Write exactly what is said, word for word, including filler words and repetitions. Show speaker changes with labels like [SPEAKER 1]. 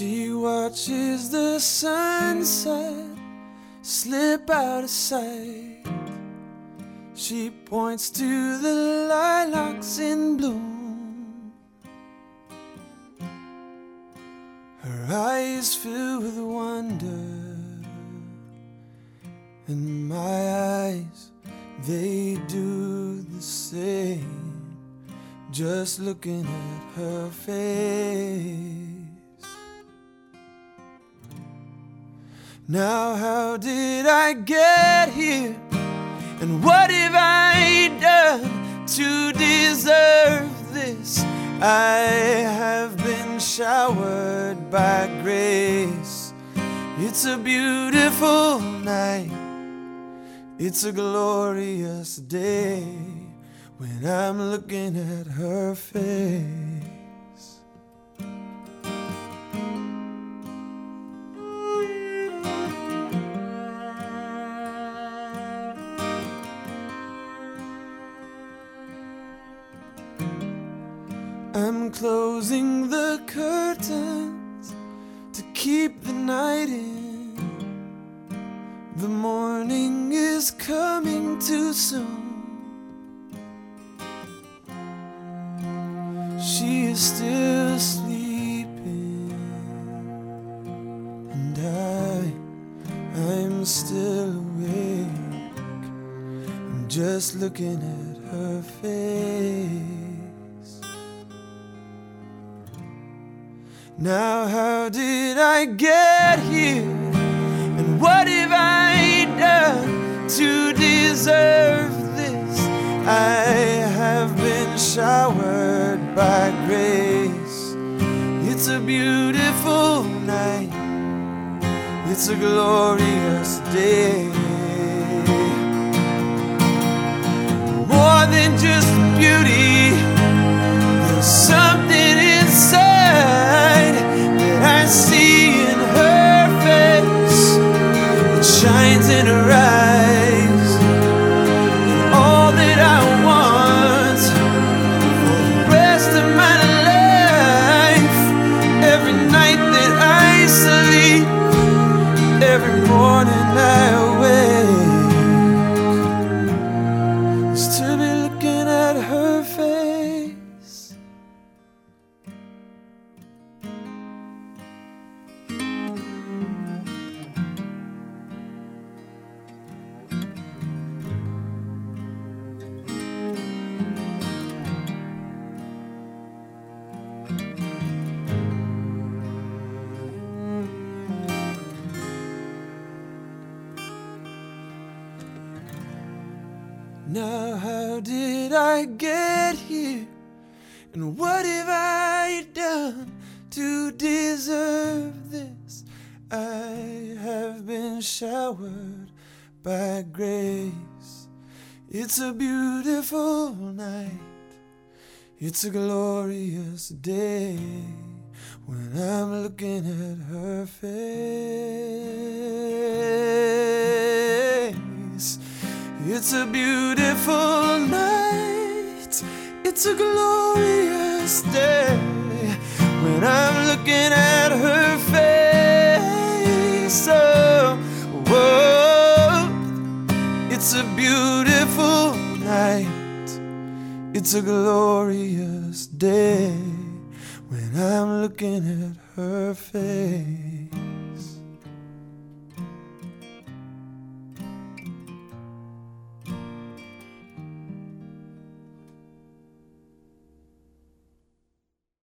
[SPEAKER 1] She watches the sunset slip out of sight. She points to the lilacs in bloom. Her eyes fill with wonder, and my eyes, they do the same, just looking at her face. Now how did I get here? And what have I done to deserve this? I have been showered by grace. It's a beautiful night. It's a glorious day when I'm looking at her face. I'm closing the curtains to keep the night in. The morning is coming too soon. She is still sleeping, and I, I'm still awake. I'm just looking at her face. Now how did I get here? And what have I done to deserve this? I have been showered by grace. It's a beautiful night. It's a glorious day. More than just beauty, there's something inside that I see in her face. It shines in her eyes. And all that I want for the rest of my life, every night that I sleep, every morning I wake, is to be looking at her face. Now how did I get here? And what have I done to deserve this? I have been showered by grace. It's a beautiful night. It's a glorious day when I'm looking at her face. It's a beautiful night. It's a glorious day when I'm looking at her face. Oh, whoa. It's a beautiful night. It's a glorious day when I'm looking at her face.